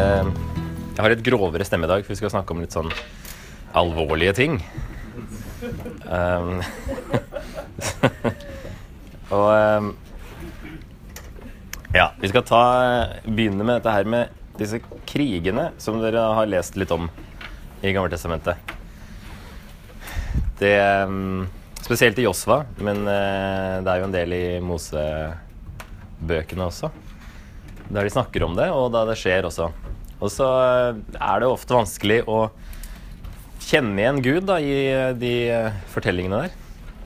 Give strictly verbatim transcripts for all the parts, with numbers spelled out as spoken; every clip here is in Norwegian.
Eh, jeg har et grovere stemme i dag, for vi skal snakke om litt sånn alvorlige ting. Um, og um, ja, vi skal ta, begynne med dette her med disse krigene som dere har lest litt om i Gamle Testamentet. Det, um, spesielt i Josva, men uh, det er jo en del i Mosebøkene også, der de snakker om det, og da det skjer også. Og så er det ofte vanskelig å kjenne igjen Gud da, i de fortellingene der.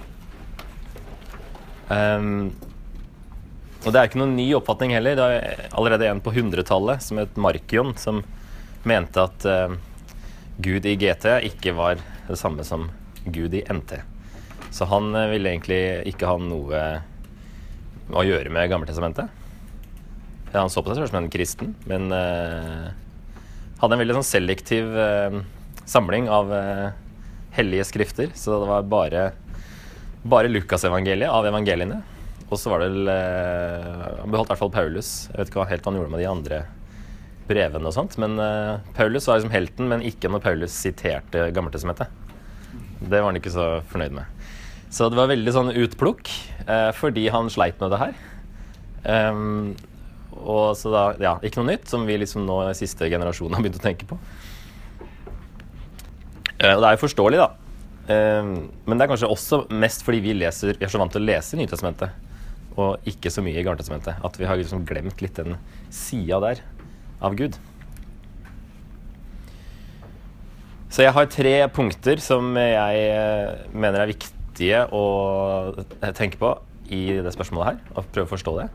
Um, og det er ikke noen ny oppfatning heller. Det er allerede en på hundretallet som het Markion, som mente at uh, Gud i G T ikke var det samme som Gud i N T. Så han uh, ville egentlig ikke ha noe å gjøre med Gammeltestamentet. Han så på seg selv som en kristen, men uh, hadde en veldig sånn selektiv uh, samling av uh, hellige skrifter, så det var bare, bare Lukas-evangeliet av evangeliene. Og så var det, uh, han beholdt i hvert fall Paulus. Jeg vet ikke hva helt han gjorde med de andre brevene og sånt, men uh, Paulus var liksom helten, men ikke når Paulus siterte Gammeltestamentet. Det var han ikke så fornøyd med. Så det var veldig sånn utplukk, uh, fordi han sleit med det her. Um, Og så da, ja, ikke noe nytt, som vi liksom nå i siste generasjon har begynt å tenke på. Uh, og det er jo forståelig da. Uh, men det er kanskje også mest fordi vi leser, vi er så vant til å lese Nytestamentet, og ikke så mye i Gammeltestamentet, at vi har liksom glemt litt den siden der av Gud. Så jeg har tre punkter som jeg uh, mener er viktige å tenke på i det spørsmålet her, og prøve å forstå det.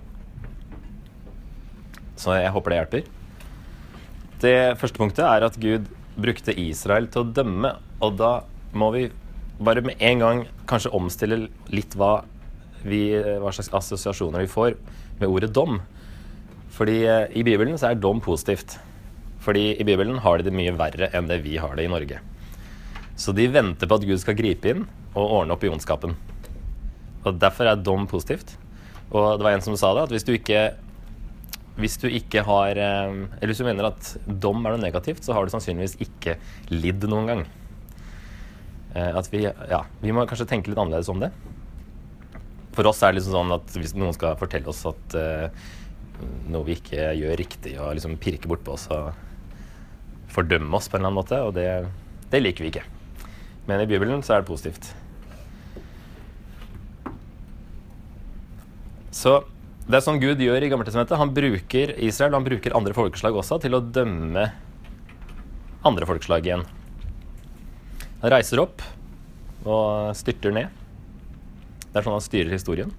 Så jeg håper det hjelper. Det første punktet er at Gud brukte Israel til å dømme, og da må vi bare med en gang kanskje omstille litt hva, vi, hva slags assosiasjoner vi får med ordet dom. Fordi i Bibelen så er dom positivt. Fordi i Bibelen har de det mye verre enn det vi har det i Norge. Så de venter på at Gud skal gripe inn og ordne opp i ondskapen. Og derfor er dom positivt. Og det var en som sa det, at hvis du ikke Hvis du ikke har, eller hvis du mener at dom er noe negativt, så har du sannsynligvis ikke lidd noen gang. At vi, ja, vi må kanskje tenke litt annerledes om det. For oss er det liksom sånn at hvis noen skal fortelle oss at uh, noe vi ikke gjør riktig, og liksom pirke bort på oss og fordømme oss på en eller annen måte, og det, det liker vi ikke. Men i Bibelen så er det positivt. Så det er sånn Gud gjør i Gammeltestamentet. Han bruker Israel, han bruker andre folkeslag også til å dømme andre folkeslag igjen. Han reiser opp og styrter ned. Det er sånn han styrer historien.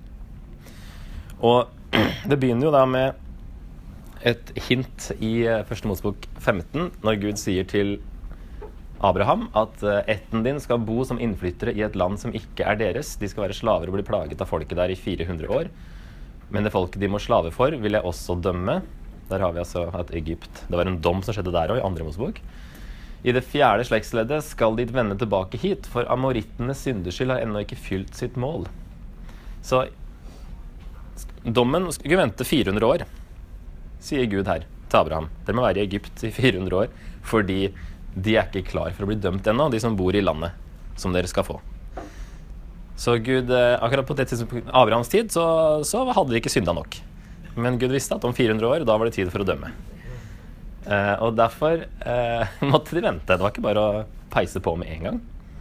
Og det begynner jo da med et hint i første Mosebok femten, når Gud sier til Abraham at ætten din skal bo som innflyttere i et land som ikke er deres. De skal være slaver og bli plaget av folket der i fire hundre år. Men det folket de må slave for, vil jeg også dømme. Der har vi altså at Egypt. Det var en dom som skjedde der også, i andre Mosebok. I det fjerde slektsleddet skal de vende tilbake hit, for amorittenes syndeskyld har ennå ikke fylt sitt mål. Så dommen skulle vente fire hundre år, sier Gud her til Abraham. Dere må være i Egypt i fire hundre år, fordi de er ikke klar for å bli dømt ennå, de som bor i landet, som dere skal få. Så Gud, akkurat på det tidspunktet, Abrahams tid, så, så hadde de ikke syndet nok. Men Gud visste at om fire hundre år, da var det tid for å dømme. Eh, og derfor eh, måtte de vente. Det var ikke bare å peise på med en gang.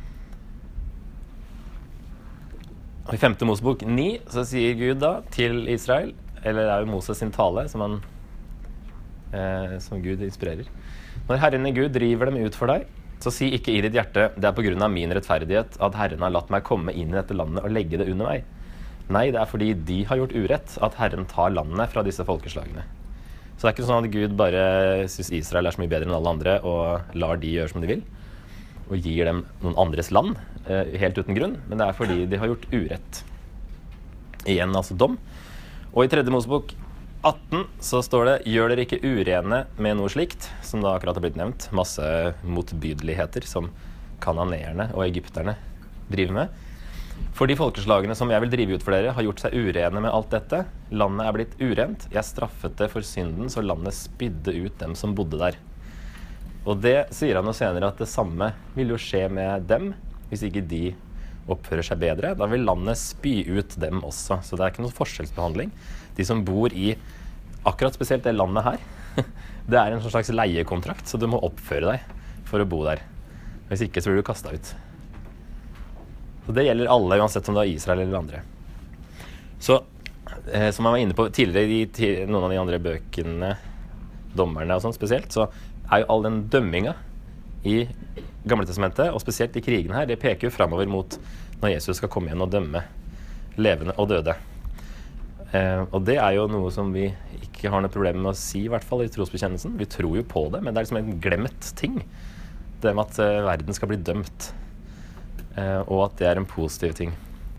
Og i femte Mosebok ni, så sier Gud da til Israel, eller det er jo Moses sin tale, som, han, eh, som Gud inspirerer. Når Herren i Gud driver dem ut for deg, så si ikke i ditt hjerte, det er på grunn av min rettferdighet at Herren har latt meg komme inn i dette landet og legge det under meg. Nei, det er fordi de har gjort urett at Herren tar landet fra disse folkeslagene. Så det er ikke sånn at Gud bare synes Israel er så mye bedre enn alle andre og lar de gjøre som de vil, og gir dem noen andres land, eh, helt uten grunn, men det er fordi de har gjort urett. Igjen altså dom. Og i tredje Mosebok atten så står det, gjør dere ikke urene med noe slikt, som da akkurat har blitt nevnt, masse motbydeligheter som kananeerne og egypterne driver med. For de folkeslagene som jeg vil drive ut for dere, har gjort seg urene med alt dette. Landet er blitt urent. Jeg straffet det for synden, så landet spydde ut dem som bodde der. Og det sier han jo senere at det samme vil jo skje med dem, hvis ikke de oppfører seg bedre. Da vil landet spy ut dem også. Så det er ikke noen forskjellsbehandling. De som bor i akkurat spesielt det landet her, det er en slags leiekontrakt, så du må oppføre deg for å bo der. Hvis ikke så blir du kastet ut. Så det gjelder alle, uansett om det er Israel eller andre. Så, eh, som jeg var inne på tidligere i til, noen av de andre bøkene, dommerne og sånn spesielt, så er jo all den dømminga i Gamle testamentet, og spesielt i krigen her, det peker jo fremover mot når Jesus skal komme igjen og dømme levende og døde. Eh, og det er jo noe som vi ikke har noe problem med å si, i hvert fall i trosbekjennelsen. Vi tror jo på det, men det er liksom en glemt ting. Det med at eh, verden skal bli dømt. Uh, og at det er en positiv ting.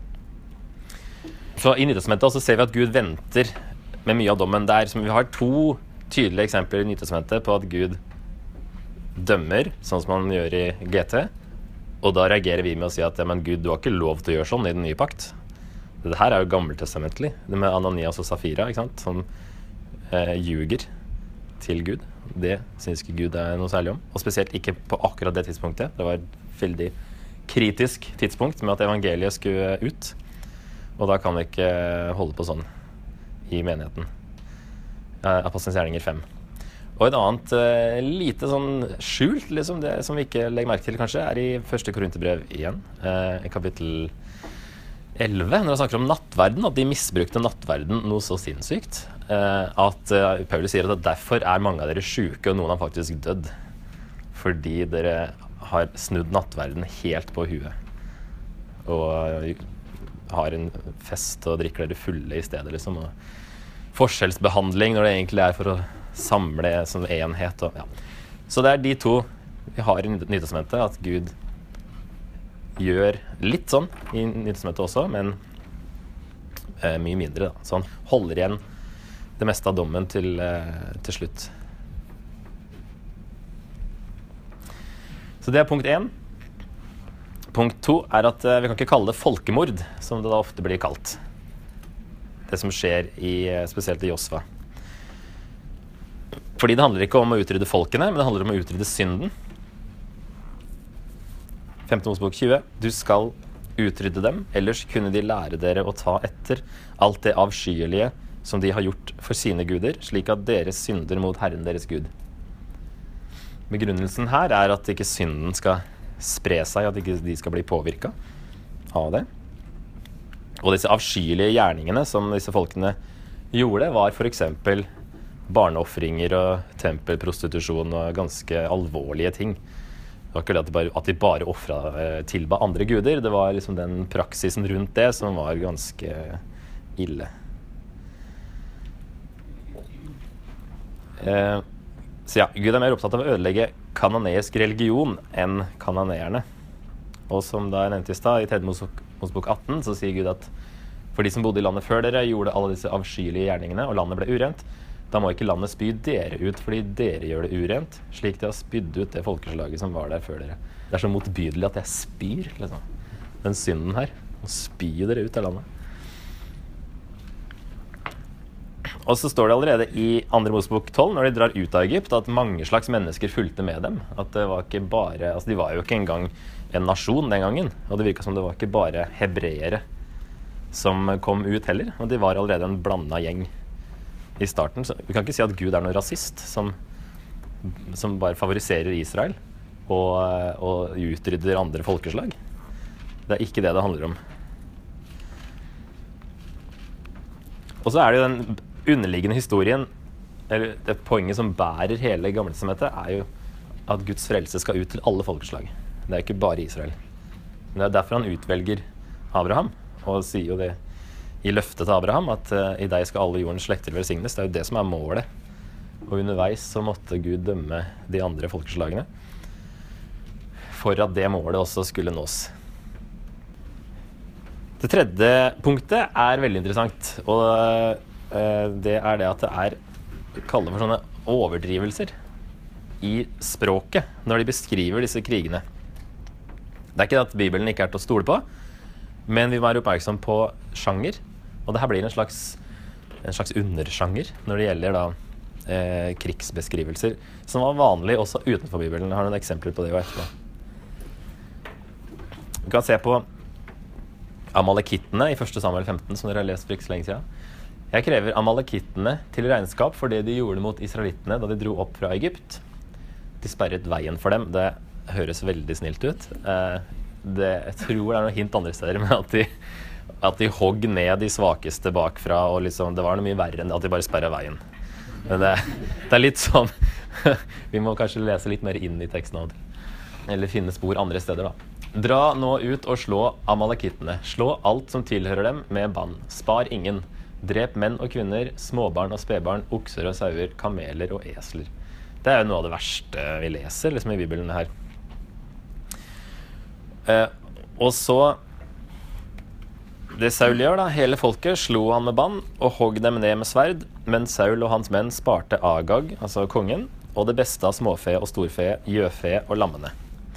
Så i Nytestamentet også ser vi at Gud venter med mye av dommen der. Som vi har to tydelige eksempler i Nytestamentet på at Gud dømmer, sånn som han gjør i G T. Og da reagerer vi med å si at ja, men Gud, du har ikke lov til å gjøre sånn i den nye pakt. Dette her er jo gammeltestamentlig. Det med Ananias og Safira, ikke sant? Som uh, ljuger til Gud. Det synes ikke Gud er noe særlig om. Og spesielt ikke på akkurat det tidspunktet. Det var veldig kritisk tidspunkt med at evangeliet skulle ut, og da kan vi ikke holde på sånn i menigheten. Apostelens gjerninger fem. Og et annet uh, lite sånn skjult, liksom, det som vi ikke legger merke til kanskje, er i første Korinterbrev igjen, uh, i kapittel elleve, når vi snakker om nattverden, at de misbrukte nattverden noe så sinnssykt, uh, at uh, Paulus sier at derfor er mange av dere syke, og noen har faktisk dødd, fordi dere har snudd nattverden helt på huet og har en fest og drikker dere fulle i stedet liksom, og forskjellsbehandling når det egentlig er for å samle som enhet og, ja. Så det er de to vi har i Nytestamentet, at Gud gjør litt sånn i Nytestamentet også, men eh, mye mindre da. Så han holder igjen det meste av dommen til, eh, til slutt. Så det er punkt én. Punkt to er at uh, vi kan ikke kalle det folkemord, som det da ofte blir kalt. Det som skjer i, spesielt i Josva. Fordi det handler ikke om å utrydde folkene, men det handler om å utrydde synden. femte Mosebok tjue. Du skal utrydde dem, ellers kunne de lære dere å ta etter alt det avskyelige som de har gjort for sine guder, slik at deres synder mot Herren deres Gud. Begrunnelsen her er at ikke synden skal spre seg, at ikke de skal bli påvirket av det. Og disse avskyelige gjerningene som disse folkene gjorde, var for eksempel barneoffringer og tempelprostitusjon og ganske alvorlige ting. Det var ikke det at de bare, at de bare offret, tilba andre guder, det var liksom den praksisen rundt det som var ganske ille. Eh, Så ja, Gud er mer opptatt av å ødelegge kananeisk religion enn kananeerne. Og som da jeg nevnte i stad, i tredje Mosebok atten, så sier Gud at for de som bodde i landet før dere, gjorde alle disse avskyelige gjerningene, og landet ble urent, da må ikke landet spy dere ut, fordi dere gjør det urent, slik de har spydd ut det folkeslaget som var der før dere. Det er så motbydelig at jeg spyr, liksom. Den synden her, å spy dere ut av landet. Og så står det allerede i andre Mosebok tolv, når de drar ut av Egypt, at mange slags mennesker fulgte med dem. At det var ikke bare, altså de var jo ikke engang en nasjon den gangen, og det virket som det var ikke bare hebreere som kom ut heller, og de var allerede en blandet gjeng i starten. Så vi kan ikke si at Gud er noen rasist som, som bare favoriserer Israel og, og utrydder andre folkeslag. Det er ikke det det handler om. Og så er det jo den underliggende historien, eller det poenget som bærer hele Gamle testamentet, er jo at Guds frelse skal ut til alle folkeslag. Det er ikke bare Israel. Men det er derfor han utvelger Abraham, og sier jo det i løftet til Abraham, at uh, i deg skal alle jordens slekter velsignes. Det er jo det som er målet. Og underveis så måtte Gud dømme de andre folkeslagene for at det målet også skulle nås. Det tredje punktet er veldig interessant, og uh, det er det at det er, kaller for sånne overdrivelser i språket når de beskriver disse krigene. Det er ikke at Bibelen ikke er til å stole på, Men vi må være oppmerksom på sjanger, og det her blir en slags, en slags undersjanger når det gjelder da, eh, krigsbeskrivelser, som var vanlig også utenfor Bibelen. Jeg har noen eksempler på det jo etterpå. Vi kan se på Amalekittene i første Samuel femten, som dere har lest for ikke så lenge siden. Jeg krever Amalekittene til regnskap for det de gjorde mot israelittene da de dro opp fra Egypt. De sperret veien for dem. Det høres veldig snilt ut. Eh, det, jeg tror det er noe hint andre steder, men at de, at de hogg ned de svakeste bakfra, og liksom, det var noe mye verre enn at de bare sperret veien. Men det, det er litt sånn, vi må kanskje lese litt mer inn i teksten av det, eller finne spor andre steder da. Dra nå ut og slå Amalekittene. Slå alt som tilhører dem med bann. Spar ingen. Drep menn og kvinner, småbarn og spedbarn, okser og sauer, kameler og esler. Det er jo noe av det verste vi leser liksom i Bibelen her. Eh, og så det Saul gjør da, hele folket slo han med bann og hogg dem ned med sverd, men Saul og hans menn sparte Agag, altså kongen, og det beste av småfe og storfe, gjøfe og lammene.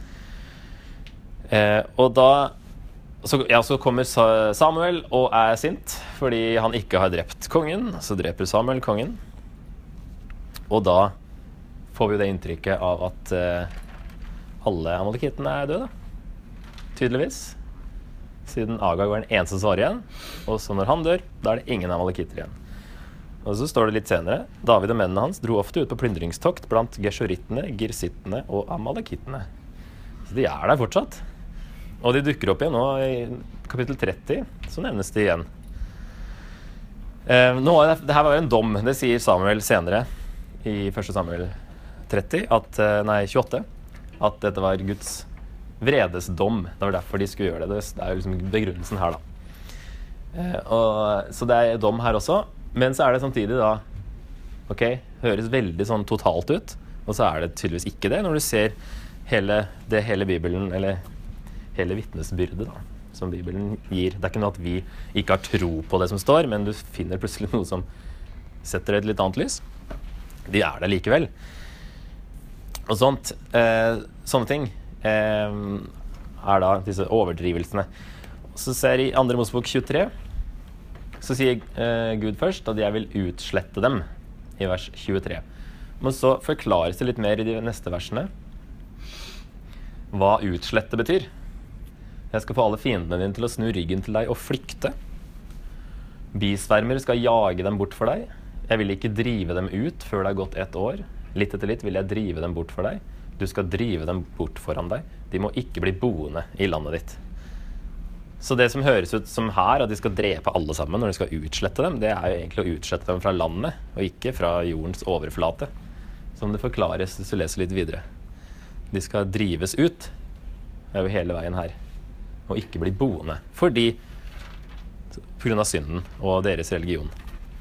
Eh, og da så, ja, så kommer Samuel og er sint fordi han ikke har drept kongen. Så dreper Samuel kongen, og da får vi jo det inntrykket av at eh, alle amalekittene er døde, tydeligvis, siden Agag var den eneste som var igjen. Og så når han dør, da er det ingen amalekitter igjen. Og så står det litt senere: David og mennene hans dro ofte ut på plyndringstokt blant geshurittene, girsittene og amalekittene. Så de er der fortsatt. Og de dukker opp igjen nå i kapittel tretti, så nevnes de igjen. Eh, nå, det her var jo en dom, det sier Samuel senere i første Samuel tretti, at, nei, tjueåtte, at dette var Guds vredesdom. Det var derfor de skulle gjøre det. Det er jo liksom begrunnelsen her da. Eh, og, så det er dom her også, men så er det samtidig da, ok, høres veldig sånn totalt ut, og så er det tydeligvis ikke det, når du ser hele, det hele Bibelen, eller hele vittnesbyrdet da, som Bibelen gir. Det er ikke noe at vi ikke har tro på det som står, men du finner plutselig noe som setter det et litt annet lys. De er det likevel. Og sånt, eh, sånne ting eh, er da disse overdrivelsene. Så ser jeg i andre Mosebok tjuetre, så sier eh, Gud først at jeg vil utslette dem, i vers tjuetre. Men så forklares det litt mer i de neste versene hva utslette betyr. Jeg skal få alle fiendene dine til å snu ryggen til deg og flykte. Bisvermer skal jage dem bort for deg. Jeg vil ikke drive dem ut før det har gått ett år. Litt etter litt vil jeg drive dem bort for deg. Du skal drive dem bort foran deg. De må ikke bli boende i landet ditt. Så det som høres ut som her, at de skal drepe alle sammen når de skal utslette dem, det er jo egentlig å utslette dem fra landet, og ikke fra jordens overflate, som det forklares hvis du leser litt videre. De skal drives ut. Det er jo hele veien her. Og ikke bli boende, fordi på grunn av synden og deres religion.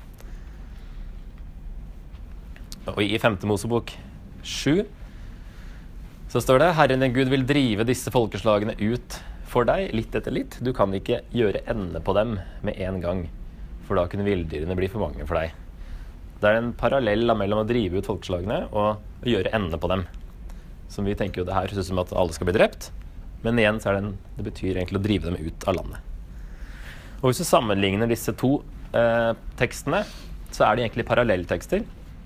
Og i femte Mosebok sju så står det: Herren din Gud vil drive disse folkeslagene ut for deg, litt etter litt. Du kan ikke gjøre ende på dem med en gang, for da kunne vilddyrene bli for mange for deg. Det er en parallell mellom å drive ut folkeslagene og å gjøre ende på dem. Som vi tenker jo det her synes som at alle skal bli drept, men igjen så er det, en, det betyr egentlig å drive dem ut av landet. Og hvis du sammenligner disse to eh, tekstene, så er de egentlig parallelltekster.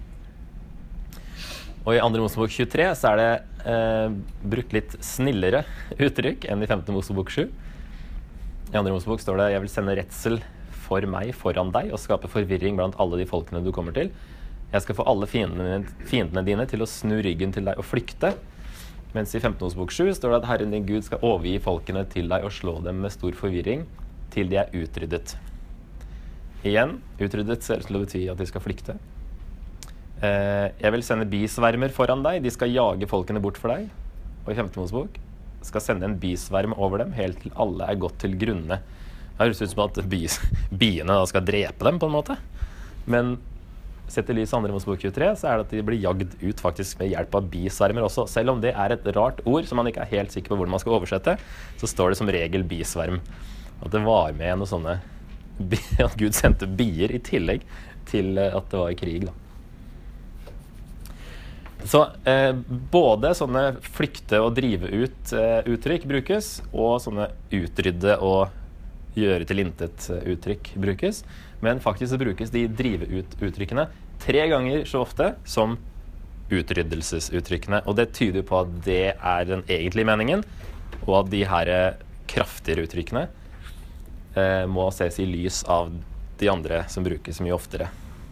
Og i andre Mosebok tjuetre så er det eh, brukt litt snillere uttrykk enn i femte Mosebok sju. I andre Mosebok står det: Jeg vil sende redsel for meg foran deg og skape forvirring blant alle de folkene du kommer til. Jeg skal få alle fiendene, fiendene dine til å snu ryggen til deg og flykte. Mens i femte Mosebok sju står det at Herren din Gud skal overgi folkene til deg og slå dem med stor forvirring til de er utryddet. Igjen, utryddet ser ut til å bety at de skal flykte. Eh, jeg vil sende bisvermer foran deg, de skal jage folkene bort for deg. Og i femte Mosebok skal sende en bisverm over dem, helt til alle er gått til grunne. Det høres ut som at bis, biene da skal drepe dem på en måte. Men sett i lys av andre Mosebok tjuetre, så er det at de blir jagd ut faktisk med hjelp av bisvermer også. Selv om det er et rart ord som man ikke er helt sikker på hvordan man skal oversette, så står det som regel bisverm. At det var med noe sånne, at Gud sendte bier i tillegg til at det var krig da. Så eh, både sånne flykte og drive ut eh, uttrykk brukes, og sånne utrydde og gjøre til intet uttrykk brukes, men faktisk brukes de drive ut uttrykkene tre ganger så ofte som utryddelsesuttrykkene. Og det tyder på at det er den egentlige meningen, og at de her kraftigere uttrykkene eh, må ses i lys av de andre som brukes mye oftere.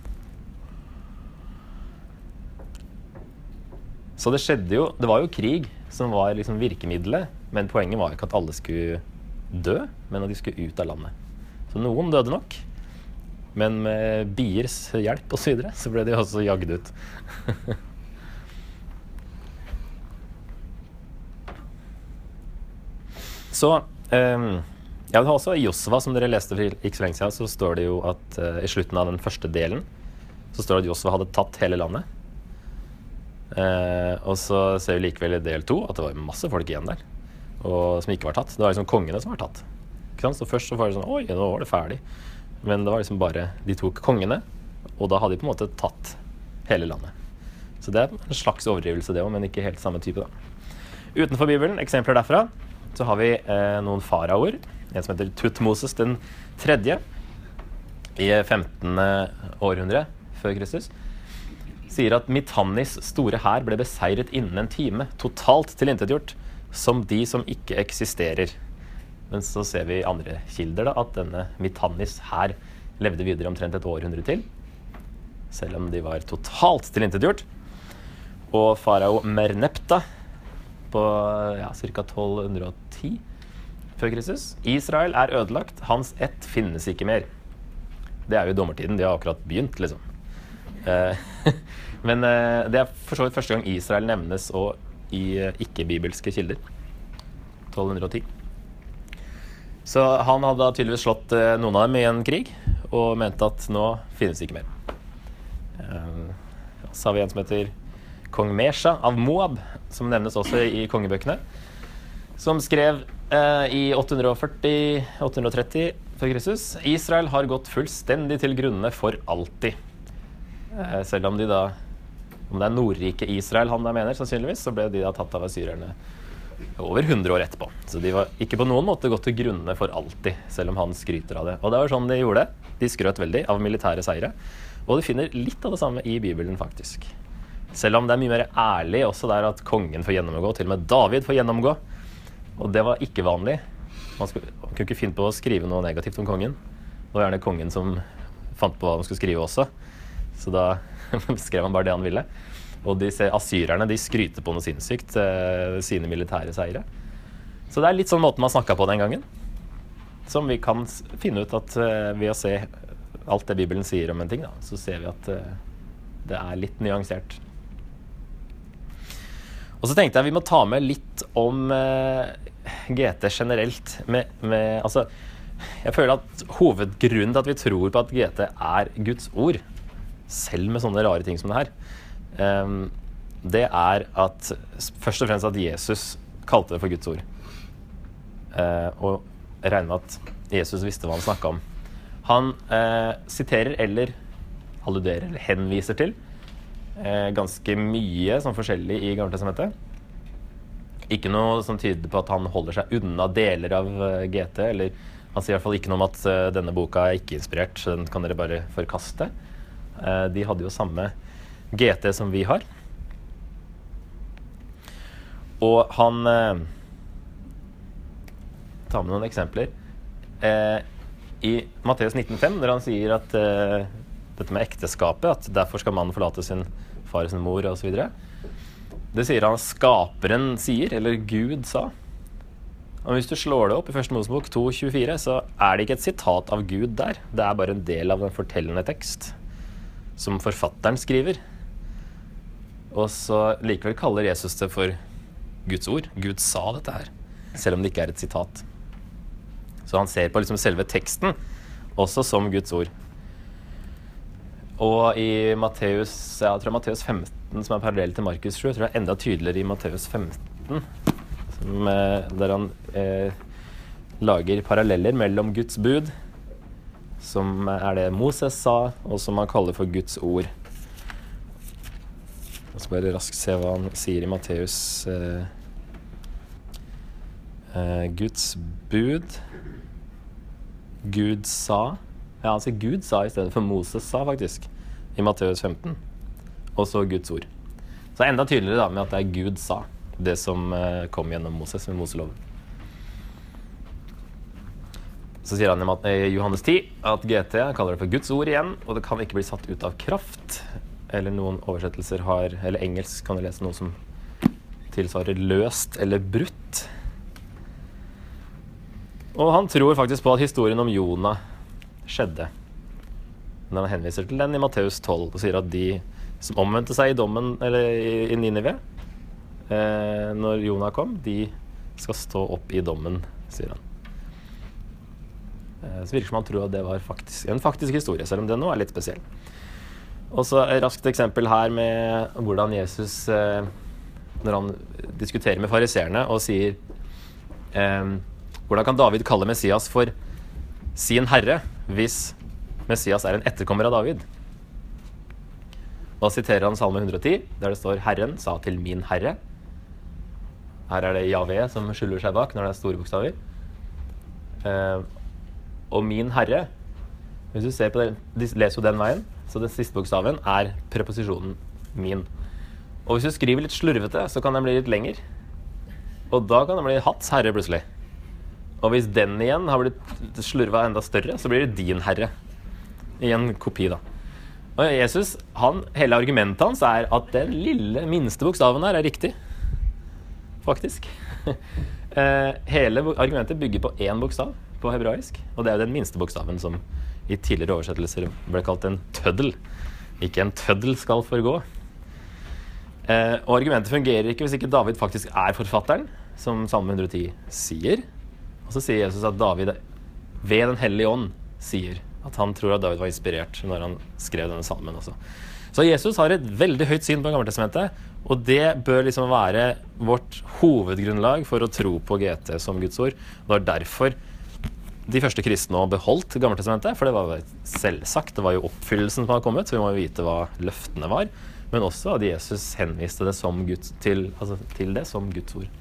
Så det skjedde jo, det var jo krig som var liksom virkemiddelet, men poenget var ikke at alle skulle dø, men at de skulle ut av landet. Så noen døde nok, men med biers hjelp og så videre, så ble de også jagd ut. Så, um, ja, det var også i Josva, som dere leste for ikke så lenge siden, så står det jo at uh, i slutten av den første delen, så står det at Josva hadde tatt hele landet. Uh, og så ser vi likevel i del to at det var masse folk igjen der, og som ikke var tatt. Det var liksom kongene som var tatt. Ikke sant? Så først så var det sånn, oi, nå var det ferdig. Men det var liksom bare, de tok kongene, og da hadde de på en måte tatt hele landet. Så det er en slags overdrivelse det også, men ikke helt samme type da. Utenfor Bibelen, eksempler derfra, så har vi eh, noen faraoer, en som heter Tutmosis den tredje, i femtende århundre før Kristus, sier at Mitannis store hær ble beseiret innen en time, totalt tilintetgjort, som de som ikke eksisterer. Men så ser vi i andre kilder da, at denne Mitannis hær levde videre omtrent et århundre til, selv om de var totalt tilintetgjort. Og farao Merneptah, på ja, ca. tolv hundre og ti før Kristus. Israel er ødelagt, hans ett finnes ikke mer. Det er jo dommertiden, de har akkurat begynt, liksom. Eh, men eh, det er for så vidt første gang Israel nevnes og i eh, ikke-bibelske kilder. tolv hundre og ti. Så han hadde da tydeligvis slått eh, noen av dem i en krig, og mente at nå finnes det ikke mer. Eh, så har vi en som heter Kong Mesha av Moab, som nevnes også i kongebøkene, som skrev eh, i åtte hundre og førti til åtte hundre og tretti før Kristus: Israel har gått fullstendig til grunne for alltid. Eh, selv om de da, om det er Nordrike Israel han da mener, sannsynligvis, så ble de da tatt av asyrerne over hundre år etterpå. Så de var ikke på noen måte gått til grunne for alltid, selv om han skryter av det. Og det var sånn de gjorde. De skrøt veldig av militære seire. Og du finner litt av det samme i Bibelen, faktisk. Selv om det er mye mer ærlig også der at kongen får gjennomgå, til og med David får gjennomgå. Og det var ikke vanlig. Man, skulle, man kunne ikke finne på å skrive noe negativt om kongen. Det var gjerne kongen som fant på hva man skulle skrive også. Så da skrev han bare det han ville. Og de asyrerne, de skryter på noe sinnssykt, eh, sine militære seire. Så det er litt sånn måten man snakket på den gangen, som vi kan finne ut at eh, ved å se alt det Bibelen sier om en ting, da, så ser vi at eh, det er litt nyansert. Og så tenkte jeg vi må ta med litt om eh, G T generelt. Med, med, altså, jeg føler at hovedgrunnen til at vi tror på at G T er Guds ord, selv med sånne rare ting som det her, eh, det er at først og fremst at Jesus kalte det for Guds ord. Eh, og jeg regner med at Jesus visste hva han snakket om. Han eh, siterer eller alluderer eller henviser til Eh, ganske mye som forskjellig i Gamle testamentet. Ikke noe som tyder på at han holder seg unna deler av uh, G T, eller han sier i hvert fall ikke noe om at uh, denne boka er ikke inspirert, så den kan dere bare forkaste. Uh, de hadde jo samme G T som vi har. Og han uh, tar med noen eksempler. Uh, I Matteus nitten fem, når han sier at uh, dette med ekteskapet, at derfor skal mannen forlate sin far og sin mor og så videre. Det sier han skaperen sier, eller Gud sa. Og hvis du slår det opp i første Mosebok to tjuefire, så er det ikke et sitat av Gud der. Det er bare en del av en fortellende tekst som forfatteren skriver. Og så likevel kaller Jesus det for Guds ord. Gud sa dette her, selv om det ikke er et sitat. Så han ser på liksom selve teksten også som Guds ord. Og i Matteus, jeg tror Matteus femten, som er parallell til Markus sju, jeg tror det er enda tydeligere i Matteus femten, som, der han eh, lager paralleller mellom Guds bud, som er det Moses sa, og som han kaller for Guds ord. Jeg skal bare raskt se hva han sier i Matteus eh, eh, Guds bud. Gud sa. Ja, han sier Gud sa i stedet for Moses sa, faktisk. I Matteus femten. Og så Guds ord. Så det er enda tydeligere da med at det er Gud sa. Det som eh, kom gjennom Moses med Moseloven. Så sier han i Johannes ti at G T kaller det for Guds ord igjen, og det kan ikke bli satt ut av kraft. Eller noen oversettelser har, eller engelsk kan du lese noe som tilsvarer løst eller brutt. Og han tror faktisk på at historien om Jonah skjedde. Når han henviser til den i Matteus tolv, og sier at de som omvendte seg i dommen, eller i, i Ninive, eh, når Jonah kom, de skal stå opp i dommen, sier han. Så virker som han tror at det var faktisk, en faktisk historie, selv om det nå er litt spesiell. Og så et raskt eksempel her med hvordan Jesus, eh, når han diskuterer med fariserene og sier eh, hvordan kan David kalle Messias for sin herre hvis Messias er en etterkommer av David? Da siterer han Salme hundre og ti, der det står Herren sa til min herre. Her er det Jahve som skjuler seg bak når det er store bokstaver. Eh, Og min herre, hvis du ser på det, de leser jo den veien, så den siste bokstaven er preposisjonen min. Og hvis du skriver litt slurvete, så kan den bli litt lenger. Og da kan den bli Hats herre plutselig. Og hvis den igjen har blitt slurva enda større, så blir det din herre. I en kopi da. Og Jesus, han, hele argumentet hans er at den lille, minste bokstaven her er riktig. Faktisk. Hele argumentet bygger på én bokstav på hebraisk, og det er jo den minste bokstaven som i tidligere oversettelser ble kalt en tøddel. Ikke en tøddel skal forgå. Eh, og argumentet fungerer ikke hvis ikke David faktisk er forfatteren, som Salme hundre og ti sier. Og så sier Jesus at David ved den hellige ånd sier at han tror at David var inspirert når han skrev denne salmen også. Så Jesus har et veldig høyt syn på Gammeltestamentet, og det bør liksom være vårt hovedgrunnlag for å tro på G T som Guds ord. Det var derfor de første kristne beholdt Gammeltestamentet, for det var jo selvsagt, det var jo oppfyllelsen som hadde kommet, så vi må jo vite hva løftene var, men også at Jesus henviste det som Guds, til, altså til det som Guds ord.